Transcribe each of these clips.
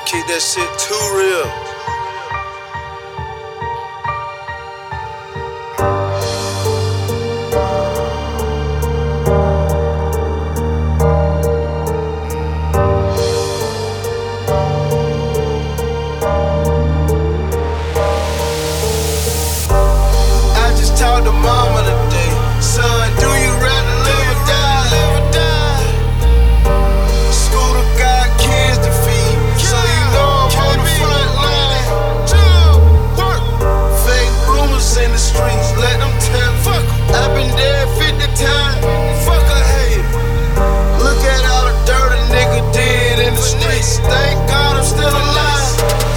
Keep that shit too real. I just talked to mama today. Son, do you rather live or die? School got kids to feed, so you know I'm on the front line. Fake rumors in the streets, let them tell. I've been there 50 times. Fuck a hater. Look at all the dirt a nigga did in the streets. Thank God I'm still alive.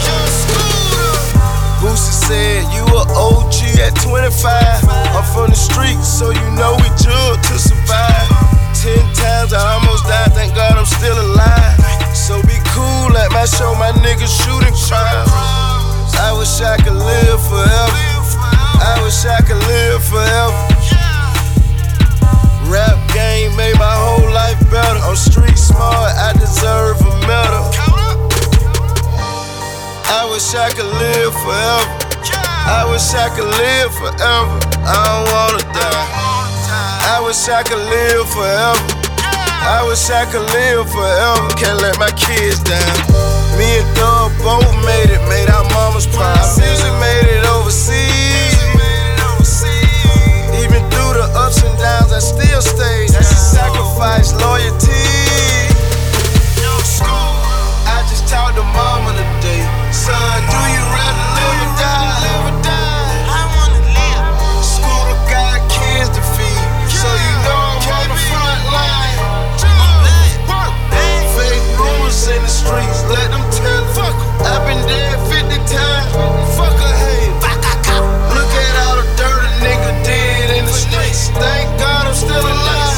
Boosie said you a OG at 25. I'm from the streets, so you know we drug to survive. 10 times I almost died, thank God I'm still alive. So be cool, let my show my niggas shooting crowds. I wish I could live forever. I wish I could live forever. Rap game made my whole life better. I'm street smart, I deserve a medal. I wish I could live forever. I wish I could live forever. I don't wanna die. I wish I could live forever. I wish I could live forever. Can't let my kids down. Me and Doug both made it, made our mamas proud. Music made it overseas. Even through the ups and downs, I still stayed. That's a sacrifice, loyalty. I just talked to mama today. Son, do you rather live or die? I wanna live. School got kids to feed, so you know I'm on the front line. Fake rumors in the streets, let them tell. I've been there 50 times. Fuck a hater. Look at all the dirt a nigga did in the streets. Thank God I'm still alive.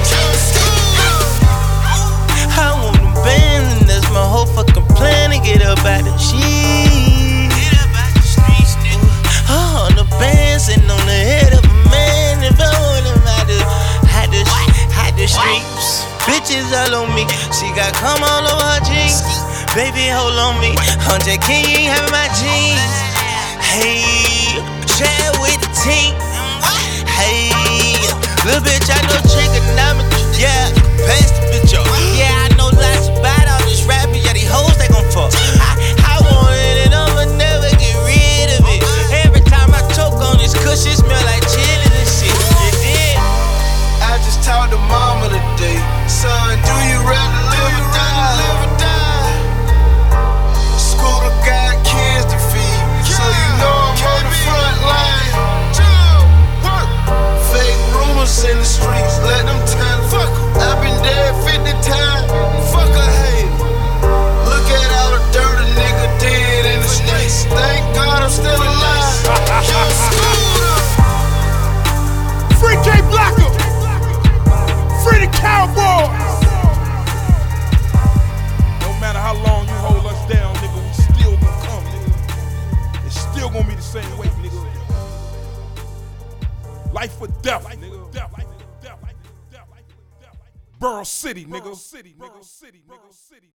I want them bands, and that's my whole fucking plan to get up out the shit. On the bands and on the head of a man. If I want him out the streets. Bitches all on me, she got cum all over her jeans. Baby, hold on me, 100 King, you ain't having my jeans. Hey, share with the team. Hey, little bitch, I know trigonometry, yeah, pass the bitch up. Yeah, I know lots about all this rapping, yeah, these hoes they gon' fuck. I want it and I'ma never get rid of it. Every time I choke on this cushion, smell like chili and shit. You did. I just talked to mama today. Son, do you rather live or die? School got kids to feed, so you know I'm on the front line. Fake rumors in the streets, let them tell. I've been there 50 times. Fuck a hater. Look at all the dirt a nigga did in the streets. Thank God I'm still alive. Free K Blocker! Free the Cowboys! No matter how long you hold us down, nigga, we still gon' come, nigga. It's still gonna be the same way, nigga. Life or death, nigga. Borough City, nigga.